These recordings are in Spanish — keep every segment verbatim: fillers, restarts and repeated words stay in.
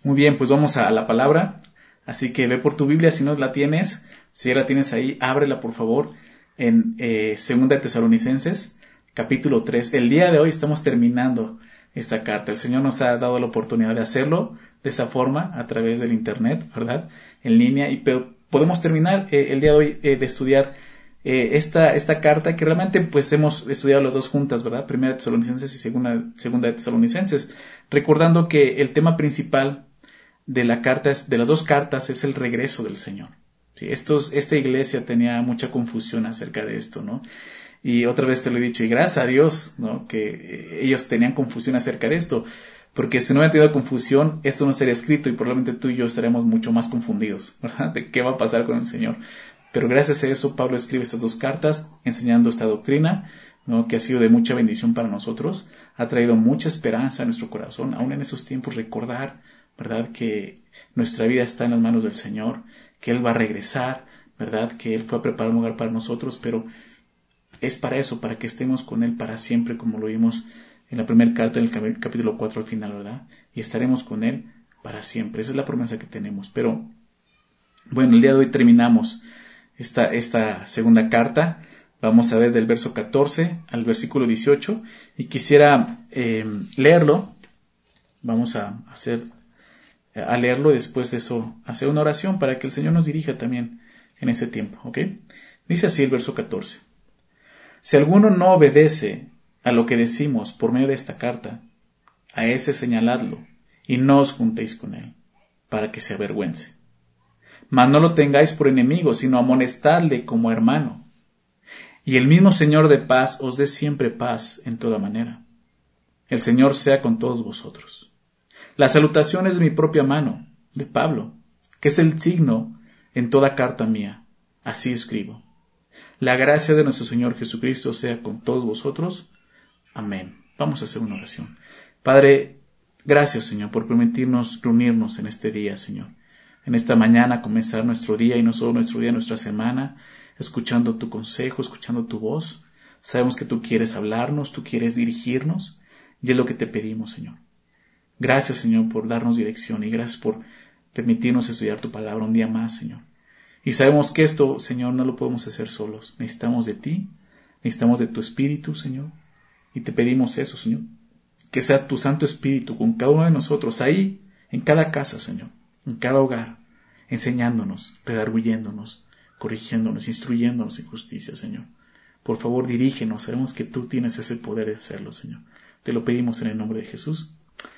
Muy bien, pues vamos a la palabra. Así que ve por tu Biblia, si no la tienes, si ya la tienes ahí, ábrela por favor en eh, Segunda de Tesalonicenses, capítulo tres. El día de hoy estamos terminando esta carta. El Señor nos ha dado la oportunidad de hacerlo de esa forma, a través del internet, ¿verdad? En línea, y podemos terminar eh, el día de hoy eh, de estudiar eh, esta, esta carta que realmente pues hemos estudiado las dos juntas, ¿verdad? Primera de Tesalonicenses y segunda, segunda de Tesalonicenses. Recordando que el tema principal de la carta, de las dos cartas, es el regreso del Señor. Sí, estos, esta iglesia tenía mucha confusión acerca de esto, ¿no? Y otra vez te lo he dicho, y gracias a Dios, ¿no? Que ellos tenían confusión acerca de esto, porque si no hubiera tenido confusión, esto no estaría escrito y probablemente tú y yo estaremos mucho más confundidos, ¿verdad? De qué va a pasar con el Señor. Pero gracias a eso, Pablo escribe estas dos cartas, enseñando esta doctrina, ¿no? Que ha sido de mucha bendición para nosotros, ha traído mucha esperanza a nuestro corazón, aún en esos tiempos recordar, ¿verdad? Que nuestra vida está en las manos del Señor, que Él va a regresar, ¿verdad? Que Él fue a preparar un lugar para nosotros, pero es para eso, para que estemos con Él para siempre, como lo vimos en la primera carta, en el capítulo cuatro al final, ¿verdad? Y estaremos con Él para siempre. Esa es la promesa que tenemos. Pero, bueno, el día de hoy terminamos esta, esta segunda carta. Vamos a ver del verso catorce al versículo dieciocho. Y quisiera eh, leerlo. Vamos a hacer... a leerlo y después de eso hacer una oración para que el Señor nos dirija también en ese tiempo, ¿ok? Dice así el verso catorce. Si alguno no obedece a lo que decimos por medio de esta carta, a ese señaladlo y no os juntéis con él, para que se avergüence. Mas no lo tengáis por enemigo, sino amonestadle como hermano. Y el mismo Señor de paz os dé siempre paz en toda manera. El Señor sea con todos vosotros. La salutación es de mi propia mano, de Pablo, que es el signo en toda carta mía. Así escribo. La gracia de nuestro Señor Jesucristo sea con todos vosotros. Amén. Vamos a hacer una oración. Padre, gracias, Señor, por permitirnos reunirnos en este día, Señor. En esta mañana comenzar nuestro día, y no solo nuestro día, nuestra semana, escuchando tu consejo, escuchando tu voz. Sabemos que tú quieres hablarnos, tú quieres dirigirnos, y es lo que te pedimos, Señor. Gracias, Señor, por darnos dirección y gracias por permitirnos estudiar tu palabra un día más, Señor. Y sabemos que esto, Señor, no lo podemos hacer solos. Necesitamos de ti, necesitamos de tu Espíritu, Señor. Y te pedimos eso, Señor. Que sea tu Santo Espíritu con cada uno de nosotros, ahí, en cada casa, Señor, en cada hogar, enseñándonos, redarguyéndonos, corrigiéndonos, instruyéndonos en justicia, Señor. Por favor, dirígenos. Sabemos que tú tienes ese poder de hacerlo, Señor. Te lo pedimos en el nombre de Jesús.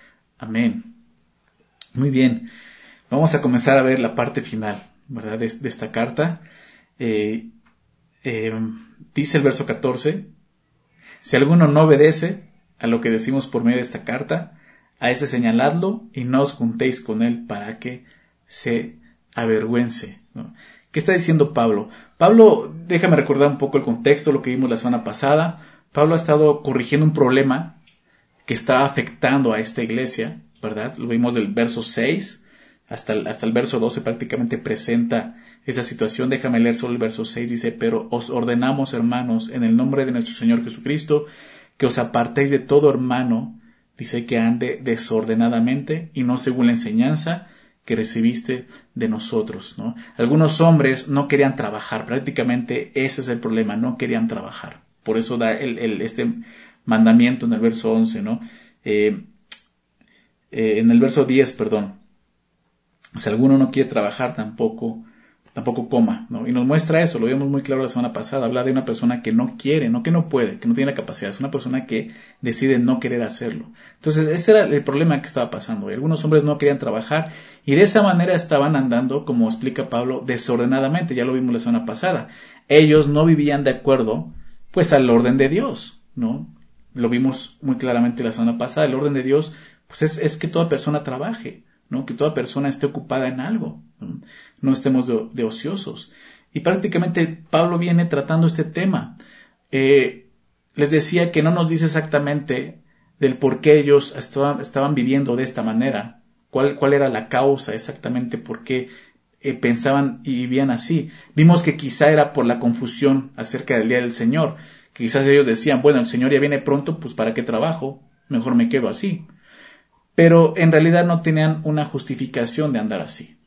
Amén. Muy bien. Vamos a comenzar a ver la parte final, ¿verdad? De, de esta carta. Eh, eh, dice el verso catorce. Si alguno no obedece a lo que decimos por medio de esta carta, a ese señaladlo y no os juntéis con él para que se avergüence, ¿no? ¿Qué está diciendo Pablo? Pablo, déjame recordar un poco el contexto, lo que vimos la semana pasada. Pablo ha estado corrigiendo un problema que está afectando a esta iglesia, ¿verdad? Lo vimos del verso seis hasta el, hasta el verso doce, prácticamente presenta esa situación. Déjame leer solo el verso seis, dice, pero os ordenamos, hermanos, en el nombre de nuestro Señor Jesucristo, que os apartéis de todo hermano, dice, que ande desordenadamente y no según la enseñanza que recibiste de nosotros, ¿no? Algunos hombres no querían trabajar, prácticamente ese es el problema, no querían trabajar. Por eso da el, el, este mandamiento en el verso once, ¿no? Eh, eh, en el verso diez, perdón. Si alguno no quiere trabajar, tampoco, tampoco coma, ¿no? Y nos muestra eso, lo vimos muy claro la semana pasada, habla de una persona que no quiere, no que no puede, que no tiene la capacidad, es una persona que decide no querer hacerlo. Entonces, ese era el problema que estaba pasando. Algunos hombres no querían trabajar y de esa manera estaban andando, como explica Pablo, desordenadamente, ya lo vimos la semana pasada. Ellos no vivían de acuerdo, pues, al orden de Dios, ¿no? Lo vimos muy claramente la semana pasada. El orden de Dios, pues, es, es que toda persona trabaje, ¿no? Que toda persona esté ocupada en algo, ¿no? No estemos de, de ociosos. Y prácticamente Pablo viene tratando este tema. Eh, les decía que no nos dice exactamente del por qué ellos estaban, estaban viviendo de esta manera, cuál, cuál era la causa exactamente por qué eh, pensaban y vivían así. Vimos que quizá era por la confusión acerca del día del Señor. Quizás ellos decían, bueno, el Señor ya viene pronto, pues ¿para qué trabajo? Mejor me quedo así. pero en realidad no tenían una justificación de andar así.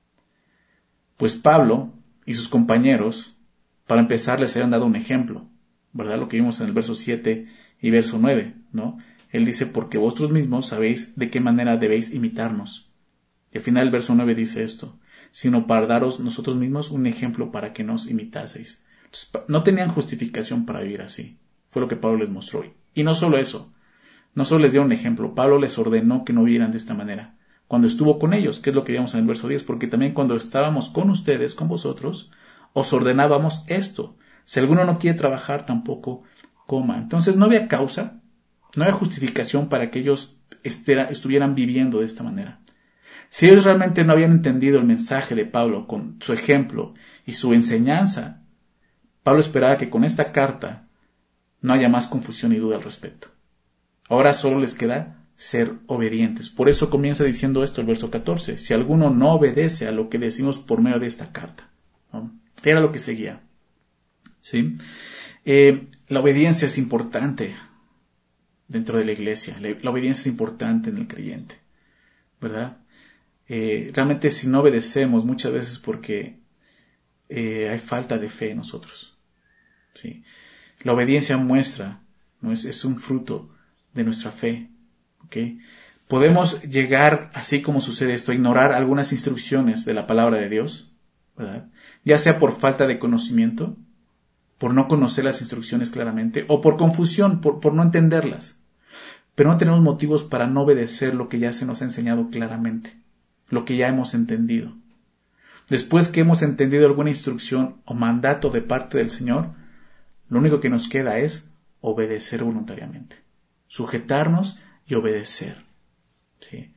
Pues Pablo y sus compañeros, para empezar, les habían dado un ejemplo, ¿verdad? Lo que vimos en el verso siete y verso nueve, ¿no? Él dice, porque vosotros mismos sabéis de qué manera debéis imitarnos. Y al final el verso nueve dice esto, sino para daros nosotros mismos un ejemplo para que nos imitaseis. Entonces, no tenían justificación para vivir así. Fue lo que Pablo les mostró. Y no solo eso, no solo les dio un ejemplo, Pablo les ordenó que no vivieran de esta manera. Cuando estuvo con ellos, que es lo que vimos en el verso diez, porque también cuando estábamos con ustedes, con vosotros, os ordenábamos esto. Si alguno no quiere trabajar, tampoco coma. Entonces no había causa, no había justificación para que ellos estuvieran viviendo de esta manera. Si ellos realmente no habían entendido el mensaje de Pablo con su ejemplo y su enseñanza, Pablo esperaba que con esta carta no haya más confusión y duda al respecto. Ahora solo les queda ser obedientes. Por eso comienza diciendo esto el verso catorce. Si alguno no obedece a lo que decimos por medio de esta carta, ¿no? Era lo que seguía. ¿Sí? Eh, la obediencia es importante dentro de la iglesia. La, la obediencia es importante en el creyente, ¿verdad? Eh, realmente si no obedecemos muchas veces porque eh, hay falta de fe en nosotros. ¿Sí? La obediencia muestra, ¿no? es, es un fruto de nuestra fe. ¿Okay? Podemos llegar, así como sucede esto, a ignorar algunas instrucciones de la palabra de Dios, ¿verdad? Ya sea por falta de conocimiento, por no conocer las instrucciones claramente, o por confusión, por, por no entenderlas. Pero no tenemos motivos para no obedecer lo que ya se nos ha enseñado claramente, lo que ya hemos entendido. Después que hemos entendido alguna instrucción o mandato de parte del Señor, lo único que nos queda es obedecer voluntariamente, sujetarnos y obedecer. ¿Sí?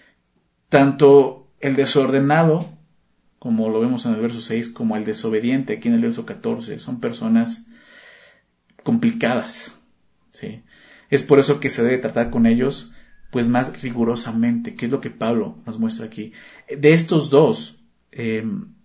Tanto el desordenado, como lo vemos en el verso seis, como el desobediente aquí en el verso catorce, son personas complicadas. ¿Sí? Es por eso que se debe tratar con ellos pues más rigurosamente, que es lo que Pablo nos muestra aquí. De estos dos, eh,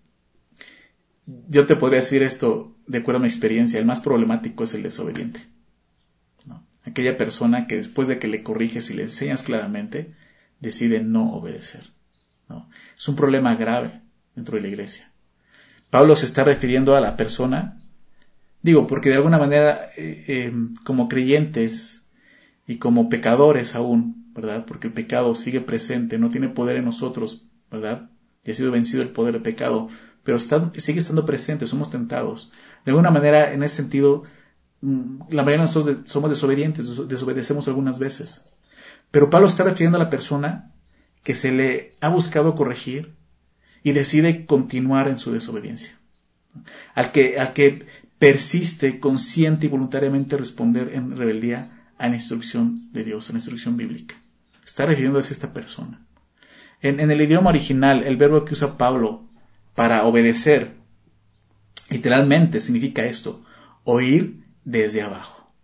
yo te podría decir esto de acuerdo a mi experiencia, el más problemático es el desobediente, ¿no? Aquella persona que después de que le corriges y le enseñas claramente, decide no obedecer, ¿no? Es un problema grave dentro de la iglesia. Pablo se está refiriendo a la persona, digo, porque de alguna manera, eh, eh, como creyentes y como pecadores aún, ¿verdad? Porque el pecado sigue presente, no tiene poder en nosotros, ¿verdad? Y ha sido vencido el poder del pecado, pero está, sigue estando presente, somos tentados. De alguna manera, en ese sentido, la mayoría de nosotros somos desobedientes, desobedecemos algunas veces. Pero Pablo está refiriendo a la persona que se le ha buscado corregir y decide continuar en su desobediencia. Al que, al que persiste, consciente y voluntariamente responder en rebeldía a la instrucción de Dios, a la instrucción bíblica. Está refiriéndose a esta persona. En, en el idioma original, el verbo que usa Pablo para obedecer, literalmente significa esto, oír desde abajo.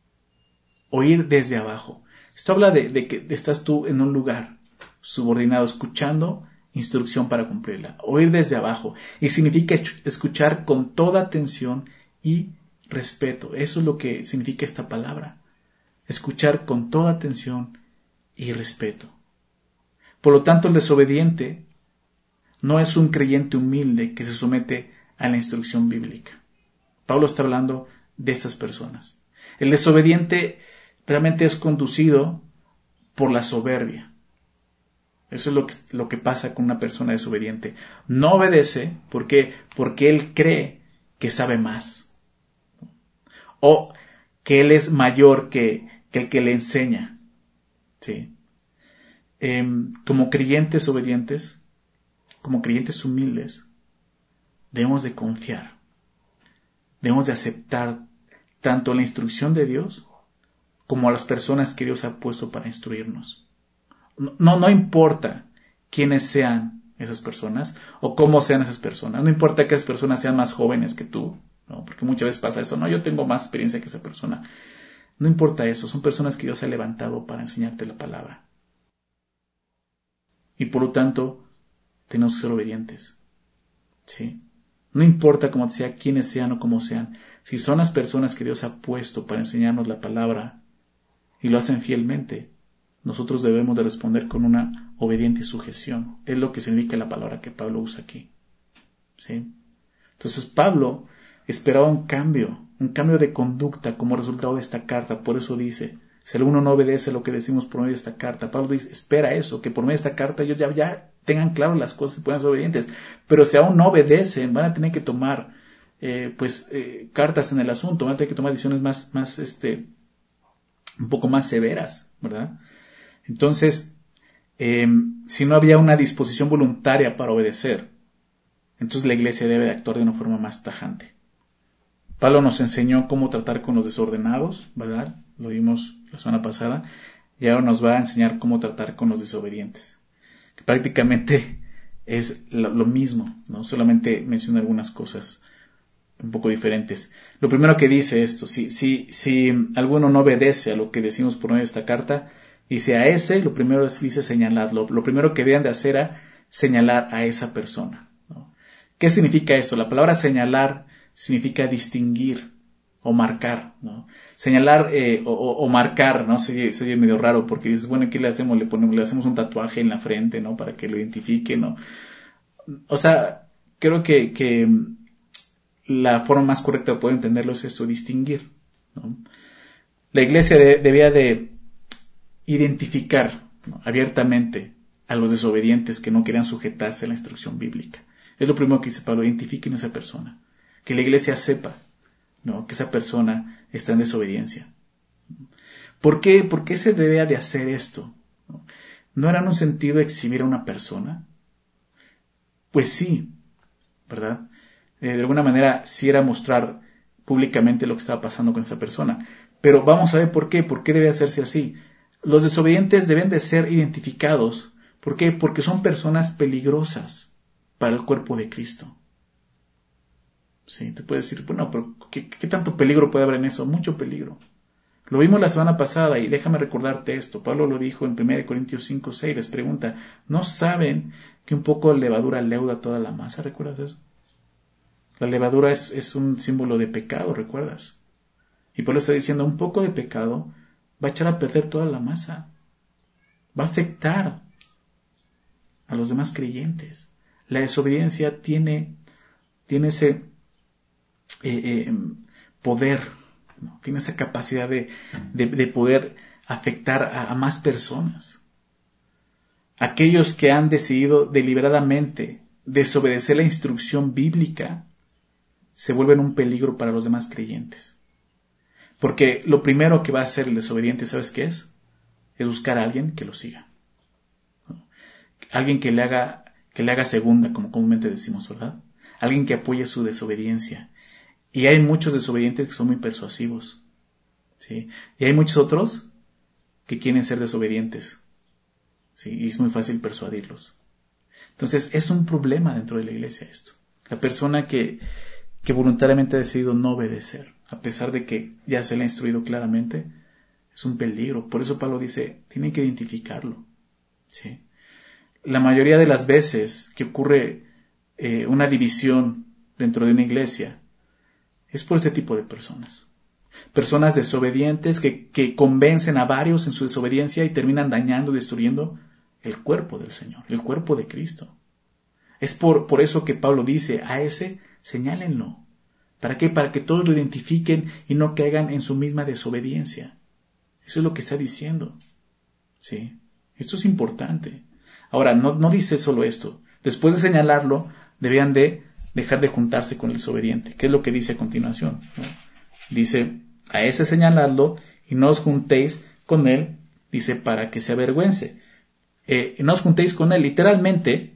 Oír desde abajo. Esto habla de, de que estás tú en un lugar subordinado, escuchando instrucción para cumplirla. Oír desde abajo. Y significa escuchar con toda atención y respeto. Eso es lo que significa esta palabra. Escuchar con toda atención y respeto. Por lo tanto, el desobediente no es un creyente humilde que se somete a la instrucción bíblica. Pablo está hablando de estas personas. El desobediente realmente es conducido por la soberbia. Eso es lo que, lo que pasa con una persona desobediente. No obedece, ¿por qué? Porque él cree que sabe más. O que él es mayor que, que el que le enseña. ¿Sí? Eh, como creyentes obedientes, como creyentes humildes, debemos de confiar. Debemos de aceptar tanto la instrucción de Dios como a las personas que Dios ha puesto para instruirnos. No, no importa quiénes sean esas personas o cómo sean esas personas. No importa que esas personas sean más jóvenes que tú, ¿no? Porque muchas veces pasa eso. No, yo tengo más experiencia que esa persona. No importa eso. Son personas que Dios ha levantado para enseñarte la palabra. Y por lo tanto, tenemos que ser obedientes. ¿Sí? No importa cómo sea, quiénes sean o cómo sean. Si son las personas que Dios ha puesto para enseñarnos la palabra y lo hacen fielmente, nosotros debemos de responder con una obediente sujeción. Es lo que significa la palabra que Pablo usa aquí. ¿Sí? Entonces Pablo esperaba un cambio, un cambio de conducta como resultado de esta carta. Por eso dice, si alguno no obedece a lo que decimos por medio de esta carta, Pablo dice, espera eso, que por medio de esta carta ellos ya, ya tengan claro las cosas y puedan ser obedientes. Pero si aún no obedecen, van a tener que tomar eh, pues eh, cartas en el asunto, van a tener que tomar decisiones más, más este, un poco más severas, ¿verdad? Entonces, eh, si no había una disposición voluntaria para obedecer, entonces la iglesia debe de actuar de una forma más tajante. Pablo nos enseñó cómo tratar con los desordenados, ¿verdad? Lo vimos la semana pasada, y ahora nos va a enseñar cómo tratar con los desobedientes. Que prácticamente es lo, lo mismo, ¿no? Solamente menciona algunas cosas un poco diferentes. Lo primero que dice esto, si, si, si alguno no obedece a lo que decimos por medio de esta carta, dice a ese, lo primero es, dice señalarlo. Lo primero que deben de hacer es señalar a esa persona, ¿no? ¿Qué significa esto? La palabra señalar significa distinguir o marcar, ¿no? Señalar eh, o, o marcar, ¿no? Se oye, se oye medio raro porque dices, bueno, ¿qué le hacemos? Le ponemos, le hacemos un tatuaje en la frente, ¿no? Para que lo identifique, ¿no? O sea, creo que, que la forma más correcta de poder entenderlo es esto, distinguir, ¿no? La iglesia de, debía de identificar, ¿no?, abiertamente a los desobedientes que no querían sujetarse a la instrucción bíblica. Es lo primero que dice Pablo, identifiquen a esa persona. Que la iglesia sepa, ¿no?, que esa persona está en desobediencia. ¿Por qué? ¿Por qué se debía de hacer esto? ¿No, ¿No era en un sentido exhibir a una persona? Pues sí, ¿verdad? Eh, de alguna manera sí era mostrar públicamente lo que estaba pasando con esa persona. Pero vamos a ver por qué. ¿Por qué debe hacerse así? Los desobedientes deben de ser identificados. ¿Por qué? Porque son personas peligrosas para el cuerpo de Cristo. Sí, te puedes decir, bueno, pero ¿qué, qué tanto peligro puede haber en eso? Mucho peligro. Lo vimos la semana pasada y déjame recordarte esto. Pablo lo dijo en primera Corintios cinco seis, les pregunta, ¿no saben que un poco de levadura leuda toda la masa? ¿Recuerdas eso? La levadura es, es un símbolo de pecado, ¿recuerdas? Y Pablo está diciendo, un poco de pecado va a echar a perder toda la masa. Va a afectar a los demás creyentes. La desobediencia tiene, tiene ese eh, eh, poder, ¿no? Tiene esa capacidad de, de, de poder afectar a, a más personas. Aquellos que han decidido deliberadamente desobedecer la instrucción bíblica se vuelven un peligro para los demás creyentes. Porque lo primero que va a hacer el desobediente, ¿sabes qué es? Es buscar a alguien que lo siga, ¿no? Alguien que le haga, que le haga segunda, como comúnmente decimos, ¿verdad? Alguien que apoye su desobediencia. Y hay muchos desobedientes que son muy persuasivos, ¿sí? Y hay muchos otros que quieren ser desobedientes, ¿sí? Y es muy fácil persuadirlos. Entonces, es un problema dentro de la iglesia esto. La persona que, que voluntariamente ha decidido no obedecer, a pesar de que ya se le ha instruido claramente, es un peligro. Por eso Pablo dice, tienen que identificarlo, ¿sí? La mayoría de las veces que ocurre eh, una división dentro de una iglesia, es por este tipo de personas. Personas desobedientes que, que convencen a varios en su desobediencia y terminan dañando y destruyendo el cuerpo del Señor, el cuerpo de Cristo. Es por, por eso que Pablo dice, a ese señálenlo. ¿Para qué? Para que todos lo identifiquen y no caigan en su misma desobediencia. Eso es lo que está diciendo, ¿sí? Esto es importante. Ahora, no, no dice solo esto. Después de señalarlo, debían de dejar de juntarse con el desobediente. ¿Qué es lo que dice a continuación? ¿No? Dice, a ese señaladlo y no os juntéis con él, dice, para que se avergüence. Eh, no os juntéis con él, literalmente,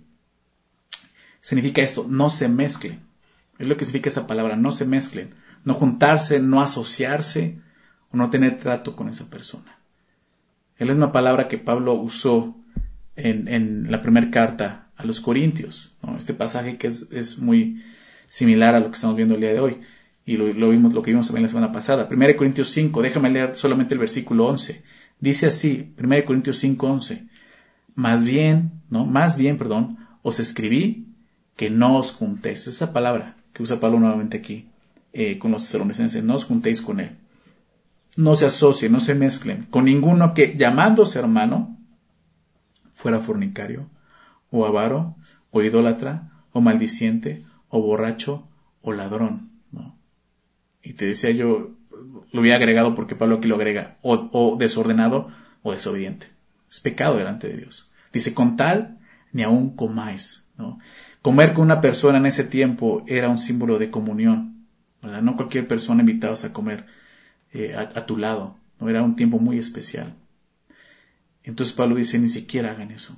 significa esto, no se mezclen. Es lo que significa esa palabra, no se mezclen. No juntarse, no asociarse o no tener trato con esa persona. Es la misma palabra que Pablo usó en, en la primera carta a los Corintios, ¿no? Este pasaje que es, es muy similar a lo que estamos viendo el día de hoy. Y lo, lo, vimos, lo que vimos también la semana pasada. primera Corintios cinco, déjame leer solamente el versículo once. Dice así, primera Corintios cinco, once. Más bien, ¿no? Más bien, perdón, os escribí que no os juntéis. Esa palabra que usa Pablo nuevamente aquí, eh, con los tesalonicenses, no os juntéis con él. no se asocien, no se mezclen con ninguno que, llamándose hermano, fuera fornicario, o avaro, o idólatra, o maldiciente, o borracho, o ladrón, ¿no? Y te decía yo, lo había agregado porque Pablo aquí lo agrega, o, o desordenado, o desobediente. Es pecado delante de Dios. Dice, con tal, ni aun comáis, ¿no? Comer con una persona en ese tiempo era un símbolo de comunión, ¿verdad? No cualquier persona invitabas a comer eh, a, a tu lado, ¿no? Era un tiempo muy especial. Entonces Pablo dice, ni siquiera hagan eso.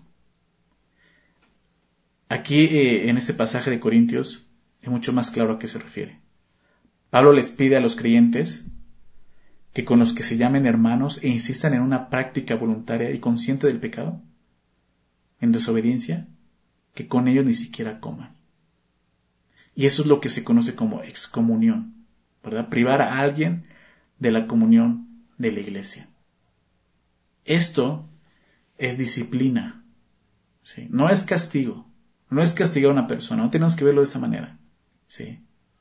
Aquí, eh, en este pasaje de Corintios, es mucho más claro a qué se refiere. Pablo les pide a los creyentes que con los que se llamen hermanos e insistan en una práctica voluntaria y consciente del pecado, en desobediencia, que con ellos ni siquiera coman. Y eso es lo que se conoce como excomunión, ¿verdad? Privar a alguien de la comunión de la iglesia. Esto es disciplina, ¿sí? No es castigo, no es castigar a una persona, no tenemos que verlo de esa manera, ¿sí?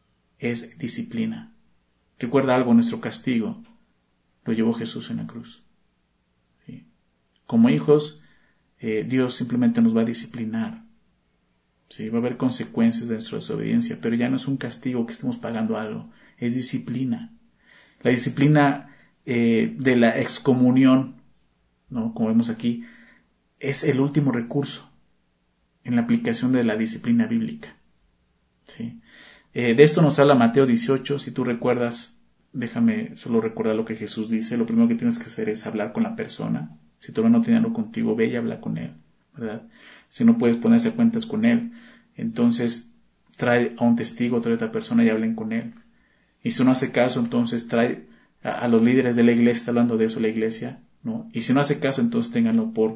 Es disciplina. Recuerda algo, nuestro castigo lo llevó Jesús en la cruz, ¿sí? Como hijos, eh, Dios simplemente nos va a disciplinar, ¿sí? Va a haber consecuencias de nuestra desobediencia, pero ya no es un castigo que estemos pagando algo, es disciplina. La disciplina eh, de la excomunión, ¿no? Como vemos aquí, es el último recurso en la aplicación de la disciplina bíblica, ¿sí? Eh, de esto nos habla Mateo dieciocho, si tú recuerdas, déjame solo recordar lo que Jesús dice. Lo primero que tienes que hacer es hablar con la persona. Si tu hermano no tiene algo contigo, ve y habla con él, ¿verdad? Si no puedes ponerse a cuentas con él, entonces trae a un testigo, trae a otra persona y hablen con él. Y si no hace caso, entonces trae a, a los líderes de la iglesia, está hablando de eso la iglesia, ¿no? Y si no hace caso, entonces ténganlo por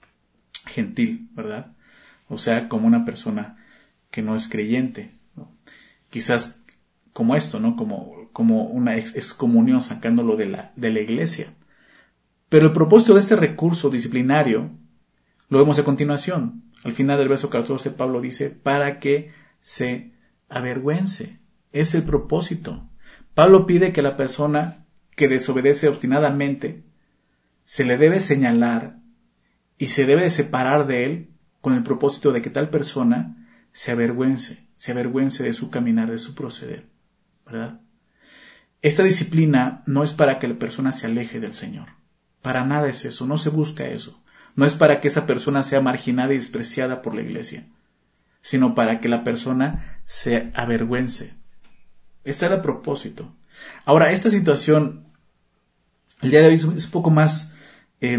gentil, ¿verdad? O sea, como una persona que no es creyente, ¿no? Quizás como esto, ¿no? Como, como una ex, excomunión, sacándolo de la, de la iglesia. Pero el propósito de este recurso disciplinario lo vemos a continuación. Al final del verso catorce, Pablo dice, para que se avergüence. Es el propósito. Pablo pide que la persona que desobedece obstinadamente se le debe señalar y se debe separar de él con el propósito de que tal persona se avergüence, se avergüence de su caminar, de su proceder, ¿verdad? Esta disciplina no es para que la persona se aleje del Señor. Para nada es eso, no se busca eso. No es para que esa persona sea marginada y despreciada por la iglesia, sino para que la persona se avergüence. Ese era el propósito. Ahora, esta situación, el día de hoy es un poco más, eh,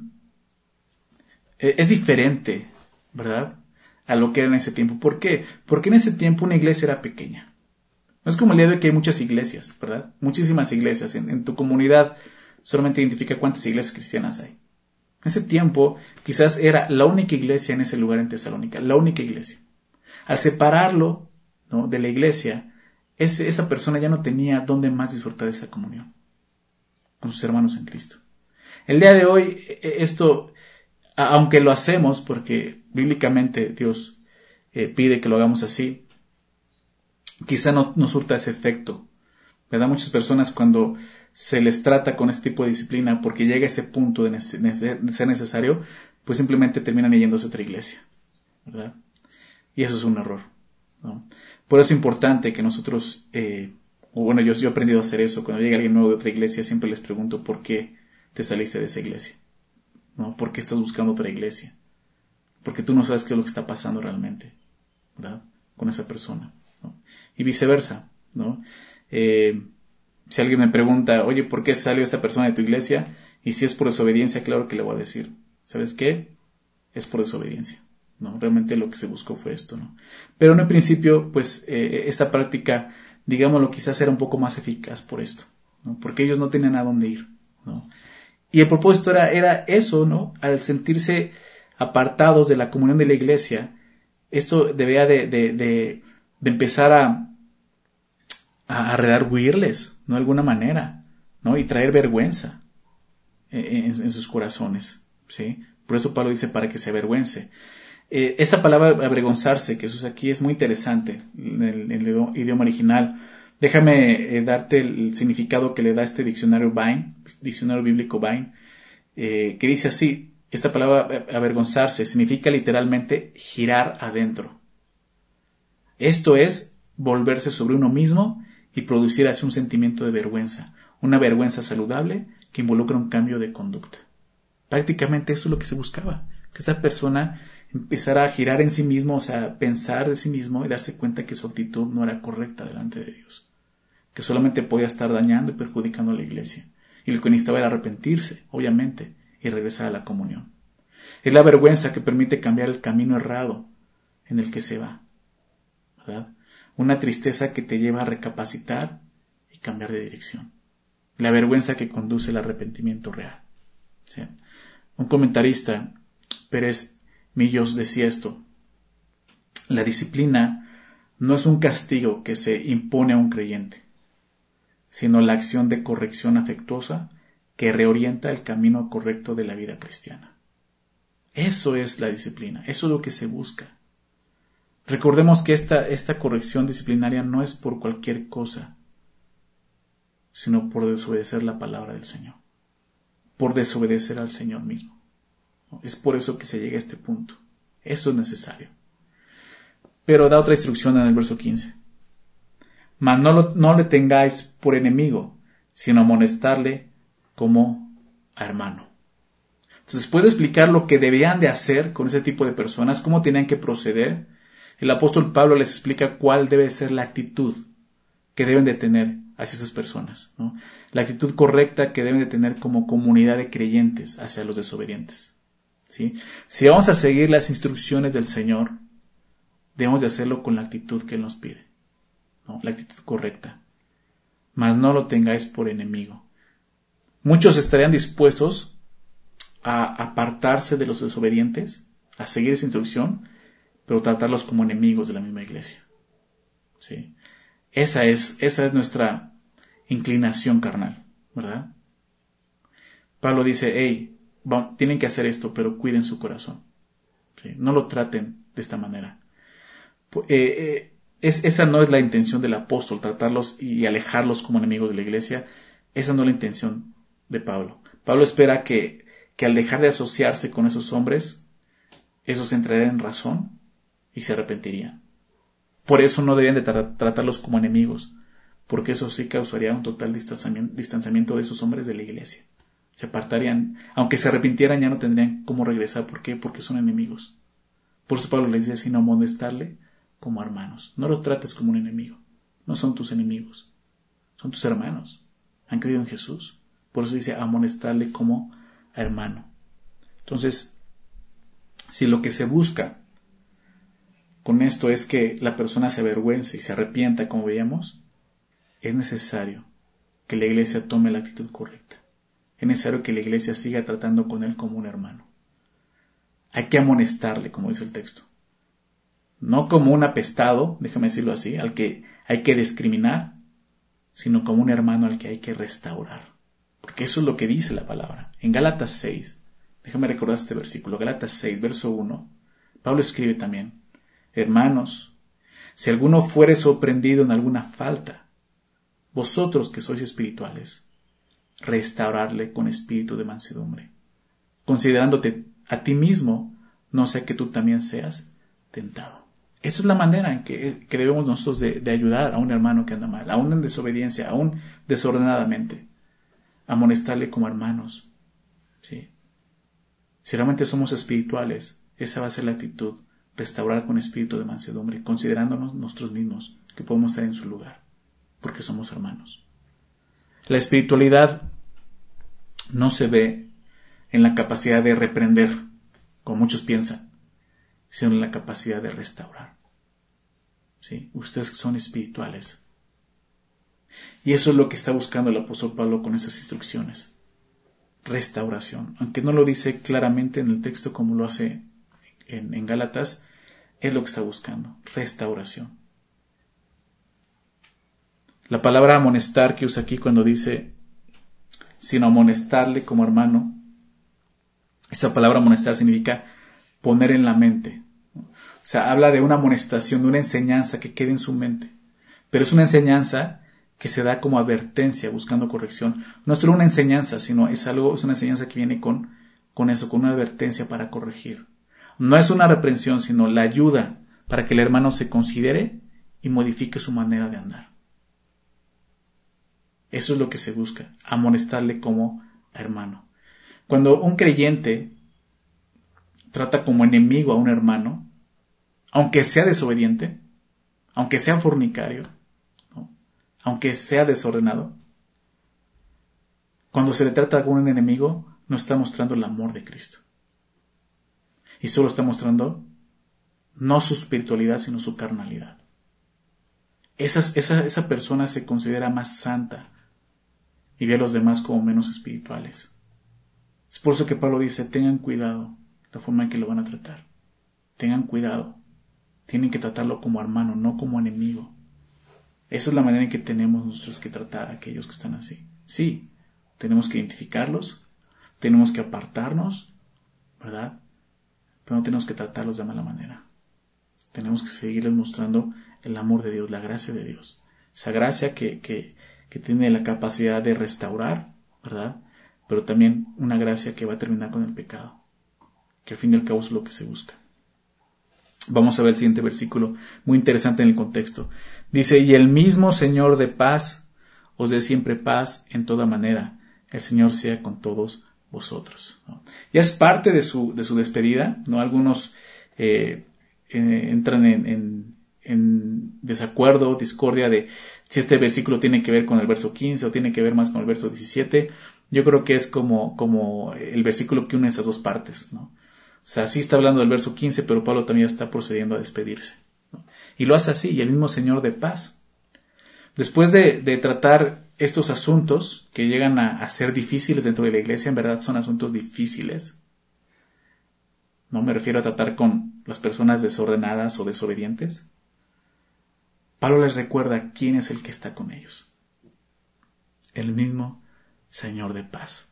es diferente, ¿verdad?, a lo que era en ese tiempo. ¿Por qué? Porque en ese tiempo una iglesia era pequeña. No es como el día de hoy que hay muchas iglesias, ¿verdad? Muchísimas iglesias. En, en tu comunidad solamente identifica cuántas iglesias cristianas hay. En ese tiempo quizás era la única iglesia en ese lugar en Tesalónica, la única iglesia. Al separarlo, ¿no?, de la iglesia, ese, esa persona ya no tenía dónde más disfrutar de esa comunión con sus hermanos en Cristo. El día de hoy esto, aunque lo hacemos porque bíblicamente Dios eh, pide que lo hagamos así, quizá no, no surta ese efecto, ¿verdad? Muchas personas cuando se les trata con este tipo de disciplina porque llega a ese punto de, nece- de ser necesario, pues simplemente terminan yéndose a otra iglesia, ¿verdad? Y eso es un error, ¿no? Por eso es importante que nosotros, eh, o bueno, yo, yo he aprendido a hacer eso. Cuando llega alguien nuevo de otra iglesia, siempre les pregunto por qué te saliste de esa iglesia, ¿no? ¿Por qué estás buscando otra iglesia? Porque tú no sabes qué es lo que está pasando realmente, ¿verdad?, con esa persona, ¿no? Y viceversa, ¿no? Eh, si alguien me pregunta, oye, ¿por qué salió esta persona de tu iglesia? Y si es por desobediencia, claro que le voy a decir, ¿sabes qué? Es por desobediencia, ¿no? Realmente lo que se buscó fue esto, ¿no? Pero en el principio, pues, eh, esta práctica, digámoslo, quizás era un poco más eficaz por esto, ¿no? Porque ellos no tenían a dónde ir, ¿no? Y el propósito era, era eso, ¿no? Al sentirse apartados de la comunión de la iglesia, esto debía de, de, de, de empezar a, a redarguirles, ¿no?, de alguna manera, ¿no? Y traer vergüenza en, en, en sus corazones, ¿sí? Por eso Pablo dice para que se avergüence. Eh, esa palabra avergonzarse que se usa aquí es muy interesante en el, en el idioma original, Déjame eh, darte el significado que le da este diccionario Vine, diccionario bíblico Vine, eh, que dice así: esta palabra avergonzarse significa literalmente girar adentro. Esto es volverse sobre uno mismo y producir así un sentimiento de vergüenza, una vergüenza saludable que involucra un cambio de conducta. Prácticamente eso es lo que se buscaba, que esa persona empezara a girar en sí mismo, o sea, pensar de sí mismo y darse cuenta que su actitud no era correcta delante de Dios, que solamente podía estar dañando y perjudicando a la iglesia. Y lo que necesitaba era arrepentirse, obviamente, y regresar a la comunión. Es la vergüenza que permite cambiar el camino errado en el que se va, ¿verdad? Una tristeza que te lleva a recapacitar y cambiar de dirección. La vergüenza que conduce al arrepentimiento real. ¿Sí? Un comentarista, Pérez Millos, decía esto: la disciplina no es un castigo que se impone a un creyente, sino la acción de corrección afectuosa que reorienta el camino correcto de la vida cristiana. Eso es la disciplina, eso es lo que se busca. Recordemos que esta, esta corrección disciplinaria no es por cualquier cosa, sino por desobedecer la palabra del Señor, por desobedecer al Señor mismo. Es por eso que se llega a este punto. Eso es necesario. Pero da otra instrucción en el verso quince. Mas no, lo, no le tengáis por enemigo, sino amonestarle como a hermano. Entonces, después de explicar lo que debían de hacer con ese tipo de personas, cómo tenían que proceder, el apóstol Pablo les explica cuál debe ser la actitud que deben de tener hacia esas personas, ¿no? La actitud correcta que deben de tener como comunidad de creyentes hacia los desobedientes, ¿sí? Si vamos a seguir las instrucciones del Señor, debemos de hacerlo con la actitud que Él nos pide, ¿no? La actitud correcta. Mas no lo tengáis por enemigo. Muchos estarían dispuestos a apartarse de los desobedientes, a seguir esa instrucción, pero tratarlos como enemigos de la misma iglesia, ¿sí? Esa es, esa es nuestra inclinación carnal, ¿verdad? Pablo dice: hey, va, tienen que hacer esto, pero cuiden su corazón, ¿sí? No lo traten de esta manera. Eh, eh, es, esa no es la intención del apóstol, tratarlos y alejarlos como enemigos de la iglesia. Esa no es la intención de Pablo. Pablo espera que, que al dejar de asociarse con esos hombres, esos entrarían en razón y se arrepentirían. Por eso no debían de tra- tratarlos como enemigos, porque eso sí causaría un total distanciamiento, distanciamiento de esos hombres de la iglesia. Se apartarían, aunque se arrepintieran, ya no tendrían cómo regresar. ¿Por qué? Porque son enemigos. Por eso Pablo les dice: sino amonestarle como hermanos. No los trates como un enemigo. No son tus enemigos, son tus hermanos. Han creído en Jesús. Por eso dice amonestarle como a hermano. Entonces, si lo que se busca con esto es que la persona se avergüence y se arrepienta, como veíamos, es necesario que la iglesia tome la actitud correcta. Es necesario que la iglesia siga tratando con él como un hermano. Hay que amonestarle, como dice el texto. No como un apestado, déjame decirlo así, al que hay que discriminar, sino como un hermano al que hay que restaurar. Porque eso es lo que dice la palabra. En Gálatas seis, déjame recordar este versículo, Gálatas seis, verso uno, Pablo escribe también: hermanos, si alguno fuere sorprendido en alguna falta, vosotros que sois espirituales, restaurarle con espíritu de mansedumbre, considerándote a ti mismo, no sea que tú también seas tentado. Esa es la manera en que, que debemos nosotros de, de ayudar a un hermano que anda mal, aún en desobediencia, aún desordenadamente, amonestarle como hermanos, ¿sí? Si realmente somos espirituales, esa va a ser la actitud: restaurar con espíritu de mansedumbre, considerándonos nosotros mismos que podemos estar en su lugar, porque somos hermanos. La espiritualidad no se ve en la capacidad de reprender, como muchos piensan, sino en la capacidad de restaurar. ¿Sí? Ustedes son espirituales. Y eso es lo que está buscando el apóstol Pablo con esas instrucciones. Restauración. Aunque no lo dice claramente en el texto como lo hace en, en Gálatas, es lo que está buscando. Restauración. La palabra amonestar que usa aquí cuando dice sino amonestarle como hermano, esa palabra amonestar significa poner en la mente. O sea, habla de una amonestación, de una enseñanza que quede en su mente. Pero es una enseñanza que se da como advertencia, buscando corrección. No es solo una enseñanza, sino es algo, es una enseñanza que viene con, con eso, con una advertencia para corregir. No es una reprensión, sino la ayuda para que el hermano se considere y modifique su manera de andar. Eso es lo que se busca, amonestarle como hermano. Cuando un creyente trata como enemigo a un hermano, aunque sea desobediente, aunque sea fornicario, ¿no?, aunque sea desordenado, cuando se le trata como un enemigo, no está mostrando el amor de Cristo. Y solo está mostrando no su espiritualidad, sino su carnalidad. Esa, esa, esa persona se considera más santa y ve a los demás como menos espirituales. Es por eso que Pablo dice, tengan cuidado la forma en que lo van a tratar. Tengan cuidado. Tienen que tratarlo como hermano, no como enemigo. Esa es la manera en que tenemos nosotros que tratar a aquellos que están así. Sí, tenemos que identificarlos, tenemos que apartarnos, ¿verdad? Pero no tenemos que tratarlos de mala manera. Tenemos que seguirles mostrando el amor de Dios, la gracia de Dios. Esa gracia que, que, que tiene la capacidad de restaurar, ¿verdad? Pero también una gracia que va a terminar con el pecado, que al fin y al cabo es lo que se busca. Vamos a ver el siguiente versículo, muy interesante en el contexto. Dice, y el mismo Señor de paz os dé siempre paz en toda manera. El Señor sea con todos vosotros, ¿no? Ya es parte de su, de su despedida, ¿no? Algunos eh, eh, entran en, en, en desacuerdo, discordia de si este versículo tiene que ver con el verso quince o tiene que ver más con el verso diecisiete. Yo creo que es como, como el versículo que une esas dos partes, ¿no? O sea, sí está hablando del verso quince, pero Pablo también está procediendo a despedirse, ¿no? Y lo hace así, y el mismo Señor de paz. Después de, de tratar estos asuntos que llegan a, a ser difíciles dentro de la iglesia, en verdad son asuntos difíciles. No me refiero a tratar con las personas desordenadas o desobedientes. Pablo les recuerda quién es el que está con ellos. El mismo Señor de paz.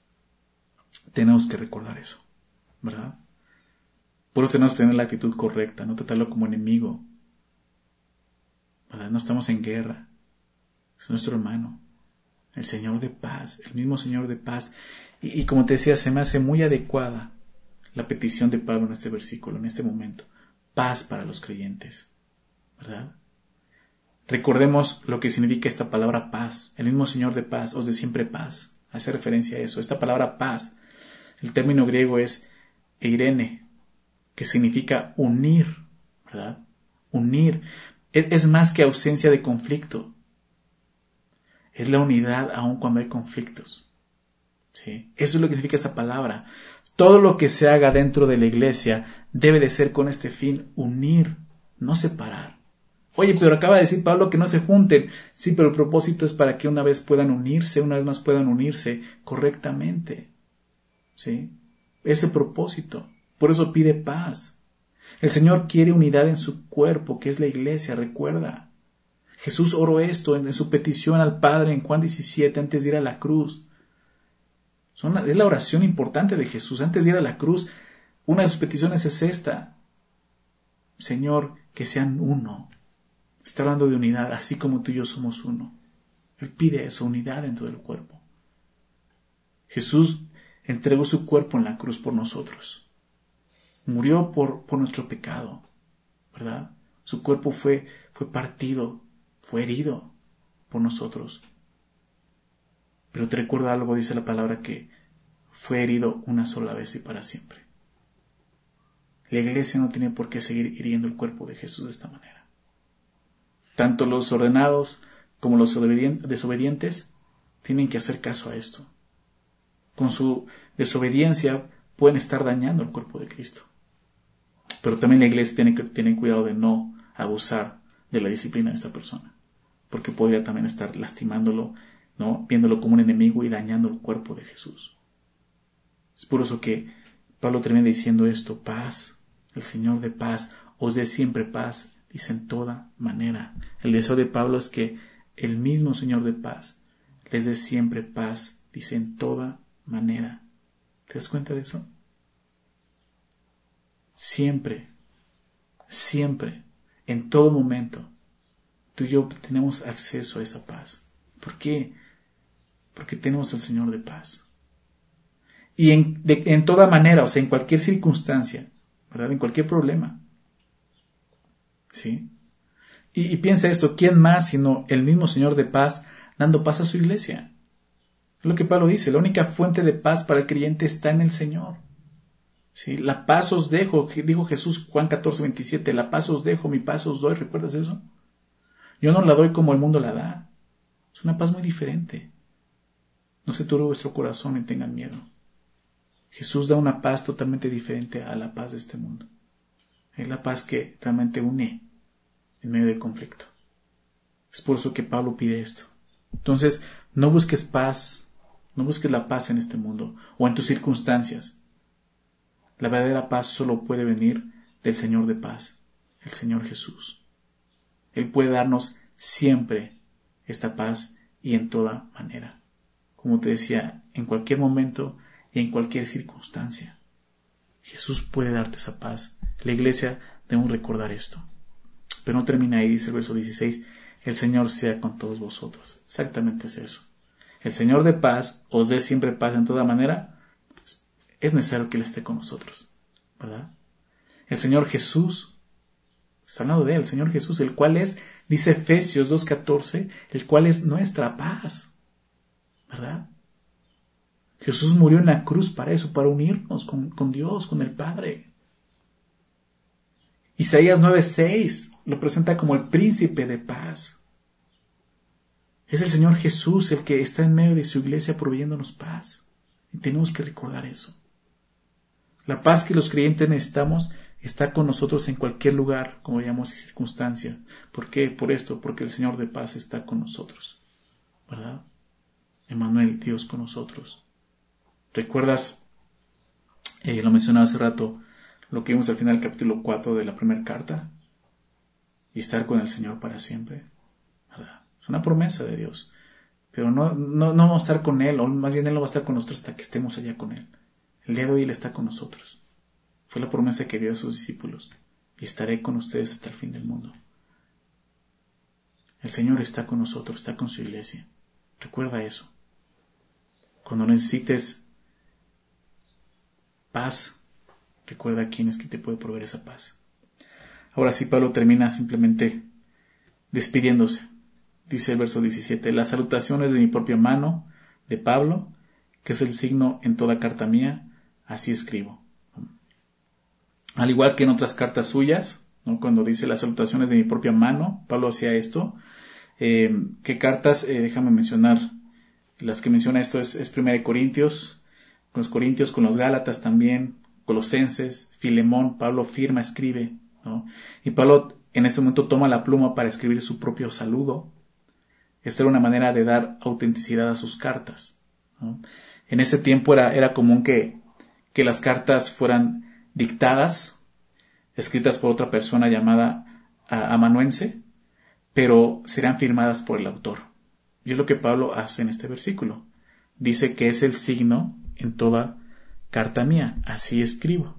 Tenemos que recordar eso, ¿verdad? Por eso tenemos que tener la actitud correcta, no tratarlo como enemigo, ¿verdad? No estamos en guerra. Es nuestro hermano, el Señor de paz, el mismo Señor de paz. Y, y como te decía, se me hace muy adecuada la petición de Pablo en este versículo, en este momento. Paz para los creyentes, ¿verdad? Recordemos lo que significa esta palabra paz. El mismo Señor de paz, os dé siempre paz. Hace referencia a eso. Esta palabra paz, el término griego es eirene, que significa unir, ¿verdad? Unir. Es, es más que ausencia de conflicto. Es la unidad aun cuando hay conflictos, ¿sí? Eso es lo que significa esa palabra. Todo lo que se haga dentro de la iglesia debe de ser con este fin, unir, no separar. Oye, pero acaba de decir Pablo que no se junten. Sí, pero el propósito es para que una vez puedan unirse, una vez más puedan unirse correctamente, ¿sí? Ese propósito. Por eso pide paz. El Señor quiere unidad en su cuerpo, que es la iglesia, recuerda. Jesús oró esto en su petición al Padre en Juan diecisiete antes de ir a la cruz. Son, es la oración importante de Jesús antes de ir a la cruz. Una de sus peticiones es esta. Señor, que sean uno. Está hablando de unidad, así como tú y yo somos uno. Él pide eso, unidad dentro del cuerpo. Jesús entregó su cuerpo en la cruz por nosotros. Murió por, por nuestro pecado, ¿verdad? Su cuerpo fue, fue partido, fue herido por nosotros. Pero te recuerdo algo, dice la palabra, que fue herido una sola vez y para siempre. La iglesia no tiene por qué seguir hiriendo el cuerpo de Jesús de esta manera. Tanto los ordenados como los desobedientes tienen que hacer caso a esto. Con su desobediencia pueden estar dañando el cuerpo de Cristo. Pero también la iglesia tiene que tener cuidado de no abusar de la disciplina de esta persona, porque podría también estar lastimándolo, ¿no? Viéndolo como un enemigo y dañando el cuerpo de Jesús. Es por eso que Pablo termina diciendo esto: paz, el Señor de paz os dé siempre paz, dice en toda manera. El deseo de Pablo es que el mismo Señor de paz les dé siempre paz, dice en toda manera. ¿Te das cuenta de eso? Siempre, siempre, en todo momento. tú y yo tenemos acceso a esa paz. ¿Por qué? Porque tenemos al Señor de paz. Y en, de, en toda manera, o sea, en cualquier circunstancia, ¿verdad? En cualquier problema. ¿Sí? Y, y piensa esto, ¿quién más sino el mismo Señor de paz dando paz a su iglesia? Es lo que Pablo dice, la única fuente de paz para el creyente está en el Señor. ¿Sí? La paz os dejo, dijo Jesús Juan catorce, veintisiete, la paz os dejo, mi paz os doy, ¿recuerdas eso? Yo no la doy como el mundo la da. Es una paz muy diferente. No se turbe vuestro corazón y tengan miedo. Jesús da una paz totalmente diferente a la paz de este mundo. Es la paz que realmente une en medio del conflicto. Es por eso que Pablo pide esto. Entonces, no busques paz, no busques la paz en este mundo o en tus circunstancias. La verdadera paz solo puede venir del Señor de paz, el Señor Jesús. Él puede darnos siempre esta paz y en toda manera. Como te decía, en cualquier momento y en cualquier circunstancia. Jesús puede darte esa paz. La iglesia debemos recordar esto. Pero no termina ahí, dice el verso dieciséis, el Señor sea con todos vosotros. Exactamente es eso. El Señor de paz os dé siempre paz en toda manera. Es necesario que Él esté con nosotros, ¿verdad? El Señor Jesús, está hablando de Él, el Señor Jesús, el cual es, dice Efesios dos catorce, el cual es nuestra paz, ¿verdad? Jesús murió en la cruz para eso, para unirnos con, con Dios, con el Padre. Isaías nueve seis lo presenta como el príncipe de paz. Es el Señor Jesús el que está en medio de su iglesia proveyéndonos paz. Y tenemos que recordar eso. La paz que los creyentes necesitamos está con nosotros en cualquier lugar, como veíamos, y circunstancia. ¿Por qué? Por esto, porque el Señor de paz está con nosotros, ¿verdad? Emmanuel, Dios con nosotros. ¿Recuerdas? Eh, lo mencionaba hace rato, lo que vimos al final del capítulo cuatro de la primera carta. Y estar con el Señor para siempre, ¿verdad? Es una promesa de Dios. Pero no, no, no vamos a estar con Él, o más bien Él no va a estar con nosotros hasta que estemos allá con Él. El día de hoy Él está con nosotros. Fue la promesa que dio a sus discípulos. Y estaré con ustedes hasta el fin del mundo. El Señor está con nosotros, está con su iglesia. Recuerda eso. Cuando necesites paz, recuerda quién es que te puede proveer esa paz. Ahora sí, Pablo termina simplemente despidiéndose. Dice el verso diecisiete, las salutaciones de mi propia mano, de Pablo, que es el signo en toda carta mía, así escribo. Al igual que en otras cartas suyas, ¿no? Cuando dice las salutaciones de mi propia mano, Pablo hacía esto. Eh, ¿Qué cartas? Eh, déjame mencionar. Las que menciona esto es, es primera de Corintios, con los Corintios, con los Gálatas también, Colosenses, Filemón, Pablo firma, escribe, ¿no? Y Pablo en ese momento toma la pluma para escribir su propio saludo. Esta era una manera de dar autenticidad a sus cartas, ¿no? En ese tiempo era, era común que, que las cartas fueran dictadas, escritas por otra persona llamada amanuense, pero serán firmadas por el autor. Y es lo que Pablo hace en este versículo. Dice que es el signo en toda carta mía, así escribo.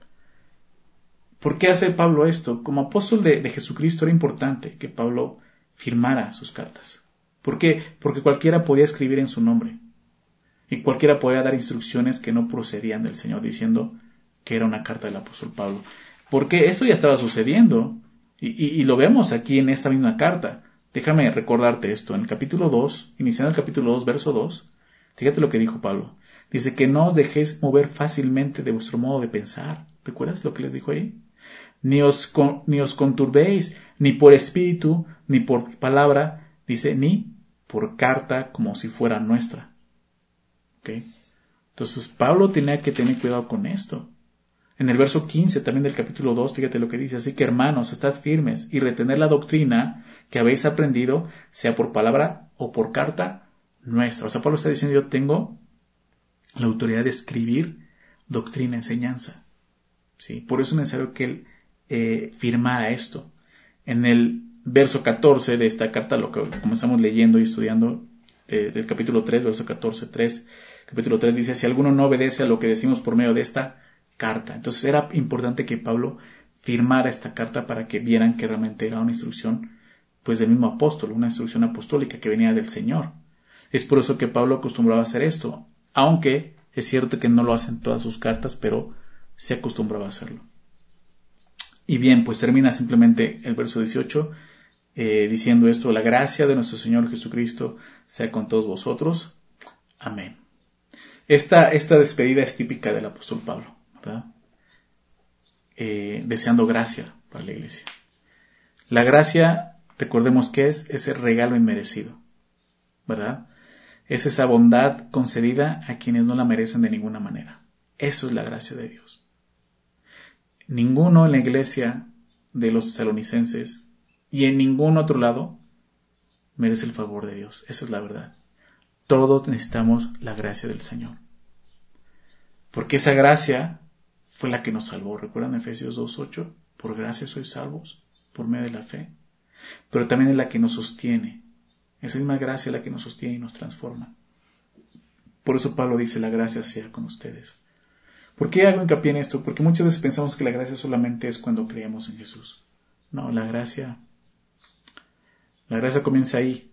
¿Por qué hace Pablo esto? Como apóstol de, de Jesucristo era importante que Pablo firmara sus cartas. ¿Por qué? Porque cualquiera podía escribir en su nombre. Y cualquiera podía dar instrucciones que no procedían del Señor, diciendo que era una carta del apóstol Pablo. Porque esto ya estaba sucediendo. Y, y, y lo vemos aquí en esta misma carta. Déjame recordarte esto. En el capítulo dos, iniciando el capítulo dos, verso dos, fíjate lo que dijo Pablo. Dice que no os dejéis mover fácilmente de vuestro modo de pensar. ¿Recuerdas lo que les dijo ahí? Ni os, con, ni os conturbéis, ni por espíritu, ni por palabra, dice, ni por carta como si fuera nuestra. ¿Okay? Entonces Pablo tenía que tener cuidado con esto. En el verso quince también del capítulo dos, fíjate lo que dice, así que hermanos, estad firmes y retened la doctrina que habéis aprendido, sea por palabra o por carta nuestra. O sea, Pablo está diciendo, yo tengo la autoridad de escribir doctrina, enseñanza. ¿Sí? Por eso es necesario que él eh, firmara esto. En el verso catorce de esta carta, lo que comenzamos leyendo y estudiando, de, del capítulo tres, verso catorce, tres, capítulo tres dice, si alguno no obedece a lo que decimos por medio de esta carta. Entonces era importante que Pablo firmara esta carta para que vieran que realmente era una instrucción pues del mismo apóstol, una instrucción apostólica que venía del Señor. Es por eso que Pablo acostumbraba a hacer esto, aunque es cierto que no lo hace en todas sus cartas, pero se acostumbraba a hacerlo. Y bien, pues termina simplemente el verso dieciocho eh, diciendo esto: la gracia de nuestro Señor Jesucristo sea con todos vosotros. Amén. Esta, esta despedida es típica del apóstol Pablo, ¿verdad? Eh, deseando gracia para la iglesia. La gracia, recordemos que es ese regalo inmerecido, ¿verdad? Es esa bondad concedida a quienes no la merecen de ninguna manera. Eso es la gracia de Dios. Ninguno en la iglesia de los tesalonicenses y en ningún otro lado merece el favor de Dios. Esa es la verdad. Todos necesitamos la gracia del Señor. Porque esa gracia fue la que nos salvó. ¿Recuerdan Efesios dos ocho? Por gracia sois salvos, por medio de la fe. Pero también es la que nos sostiene. Esa misma gracia es la que nos sostiene y nos transforma. Por eso Pablo dice: la gracia sea con ustedes. ¿Por qué hago hincapié en esto? Porque muchas veces pensamos que la gracia solamente es cuando creemos en Jesús. No, la gracia, la gracia comienza ahí,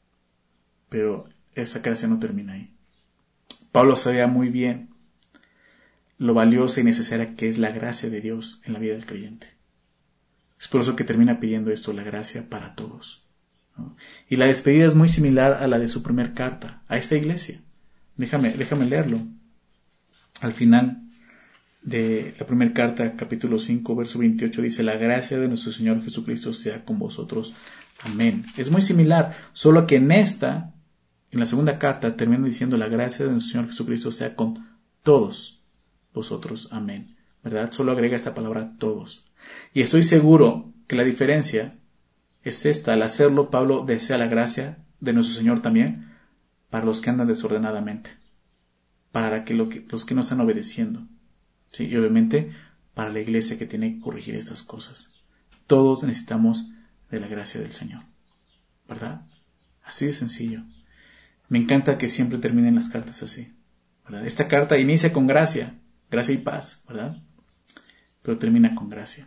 pero esa gracia no termina ahí. Pablo sabía muy bien lo valiosa y necesaria que es la gracia de Dios en la vida del creyente. Es por eso que termina pidiendo esto: la gracia para todos, ¿no? Y la despedida es muy similar a la de su primer carta a esta iglesia. Déjame, déjame leerlo. Al final de la primera carta, capítulo cinco, verso veintiocho, dice: la gracia de nuestro Señor Jesucristo sea con vosotros. Amén. Es muy similar, solo que en esta, en la segunda carta, termina diciendo: la gracia de nuestro Señor Jesucristo sea con todos vosotros. Amén. ¿Verdad? Solo agrega esta palabra todos. Y estoy seguro que la diferencia es esta: al hacerlo, Pablo desea la gracia de nuestro Señor también para los que andan desordenadamente, para que, lo que los que no están obedeciendo. Sí, y obviamente para la iglesia que tiene que corregir estas cosas. Todos necesitamos de la gracia del Señor, ¿verdad? Así de sencillo. Me encanta que siempre terminen las cartas así, ¿verdad? Esta carta inicia con gracia, gracia y paz, ¿verdad? Pero termina con gracia.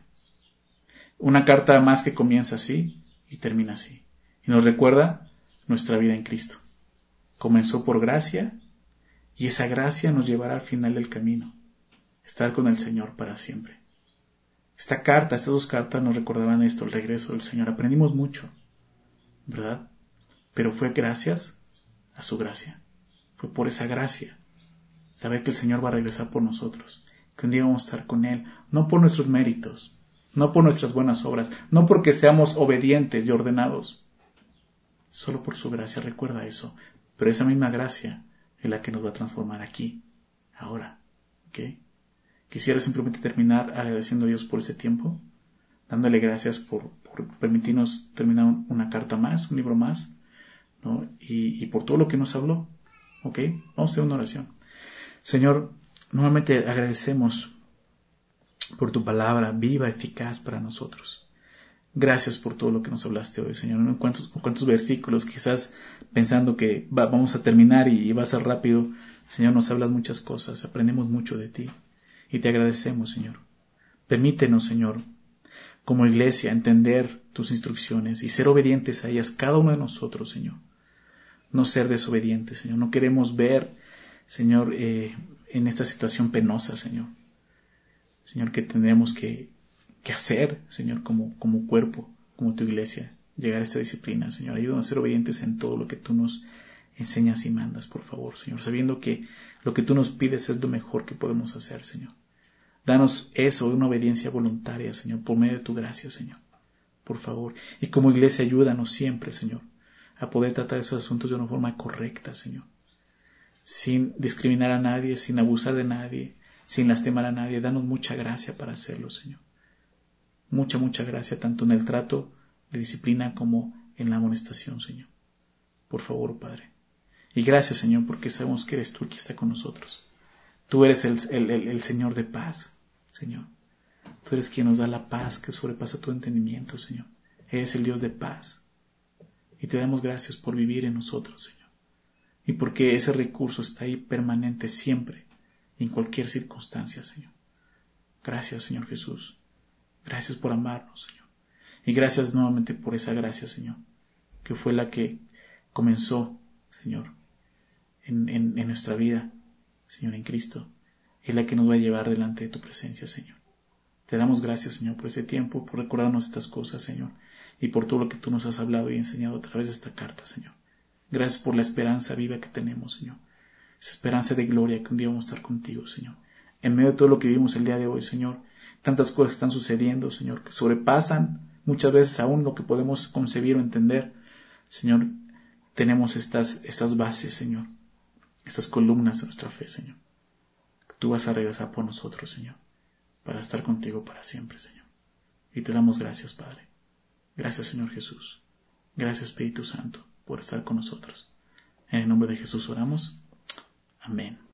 Una carta más que comienza así y termina así. Y nos recuerda nuestra vida en Cristo. Comenzó por gracia y esa gracia nos llevará al final del camino. Estar con el Señor para siempre. Esta carta, estas dos cartas nos recordaban esto, el regreso del Señor. Aprendimos mucho, ¿verdad? Pero fue gracias a su gracia. Fue por esa gracia. Saber que el Señor va a regresar por nosotros. Que un día vamos a estar con Él. No por nuestros méritos. No por nuestras buenas obras. No porque seamos obedientes y ordenados. Solo por su gracia. Recuerda eso. Pero esa misma gracia es la que nos va a transformar aquí. Ahora. ¿Ok? Quisiera simplemente terminar agradeciendo a Dios por ese tiempo, dándole gracias por, por permitirnos terminar una carta más, un libro más, ¿no? Y, y por todo lo que nos habló. ¿Ok? Vamos a hacer una oración. Señor, nuevamente agradecemos por tu palabra viva, eficaz para nosotros. Gracias por todo lo que nos hablaste hoy, Señor. En cuántos, cuántos versículos, quizás pensando que va, vamos a terminar y, y va a ser rápido, Señor, nos hablas muchas cosas, aprendemos mucho de ti. Y te agradecemos, Señor. Permítenos, Señor, como iglesia, entender tus instrucciones y ser obedientes a ellas, cada uno de nosotros, Señor. No ser desobedientes, Señor. No queremos ver, Señor, eh, en esta situación penosa, Señor. Señor, que tendremos que, que hacer, Señor, como, como cuerpo, como tu iglesia. Llegar a esta disciplina, Señor. Ayúdanos a ser obedientes en todo lo que tú nos enseñas y mandas, por favor, Señor, sabiendo que lo que tú nos pides es lo mejor que podemos hacer, Señor. Danos eso, una obediencia voluntaria, Señor, por medio de tu gracia, Señor, por favor. Y como iglesia, ayúdanos siempre, Señor, a poder tratar esos asuntos de una forma correcta, Señor, sin discriminar a nadie, sin abusar de nadie, sin lastimar a nadie. Danos mucha gracia para hacerlo, Señor. Mucha, mucha gracia, tanto en el trato de disciplina como en la amonestación, Señor. Por favor, Padre. Y gracias, Señor, porque sabemos que eres tú el que está con nosotros. Tú eres el, el, el, el Señor de paz, Señor. Tú eres quien nos da la paz que sobrepasa tu entendimiento, Señor. Eres el Dios de paz. Y te damos gracias por vivir en nosotros, Señor. Y porque ese recurso está ahí permanente siempre, en cualquier circunstancia, Señor. Gracias, Señor Jesús. Gracias por amarnos, Señor. Y gracias nuevamente por esa gracia, Señor, que fue la que comenzó, Señor, en, en, en nuestra vida, Señor, en Cristo, y la que nos va a llevar delante de tu presencia, Señor. Te damos gracias, Señor, por ese tiempo, por recordarnos estas cosas, Señor, y por todo lo que tú nos has hablado y enseñado a través de esta carta, Señor. Gracias por la esperanza viva que tenemos, Señor. Esa esperanza de gloria que un día vamos a estar contigo, Señor. En medio de todo lo que vivimos el día de hoy, Señor, tantas cosas están sucediendo, Señor, que sobrepasan muchas veces aún lo que podemos concebir o entender. Señor, tenemos estas, estas bases, Señor, estas columnas de nuestra fe, Señor. Tú vas a regresar por nosotros, Señor, para estar contigo para siempre, Señor. Y te damos gracias, Padre. Gracias, Señor Jesús. Gracias, Espíritu Santo, por estar con nosotros. En el nombre de Jesús oramos. Amén.